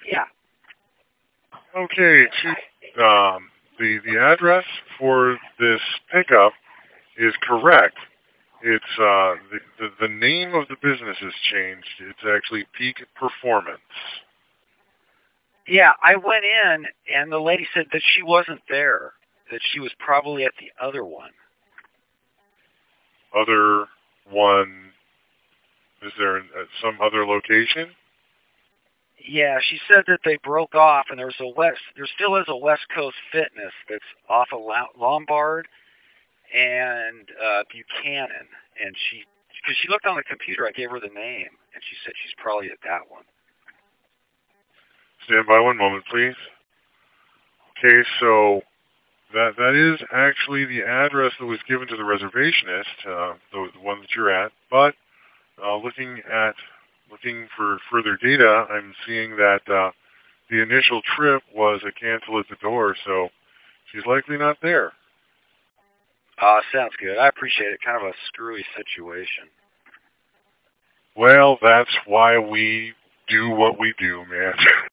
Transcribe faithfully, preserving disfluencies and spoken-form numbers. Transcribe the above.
Yeah. Okay, to, um, the the address for this pickup is correct. It's uh, the, the the name of the business has changed. It's actually Peak Performance. Yeah, I went in and the lady said that she wasn't there, that she was probably at the other one. Other one, is there uh, some other location? Yeah, she said that they broke off, and there's a west. There still is a West Coast Fitness that's off of Lombard and uh, Buchanan, and she because she looked on the computer, I gave her the name, and she said she's probably at that one. Stand by one moment, please. Okay, so that that is actually the address that was given to the reservationist, uh, the, the one that you're at. But uh, looking at looking for further data, I'm seeing that uh, the initial trip was a cancel at the door, so she's likely not there. Uh, sounds good. I appreciate it. Kind of a screwy situation. Well, that's why we do what we do, man.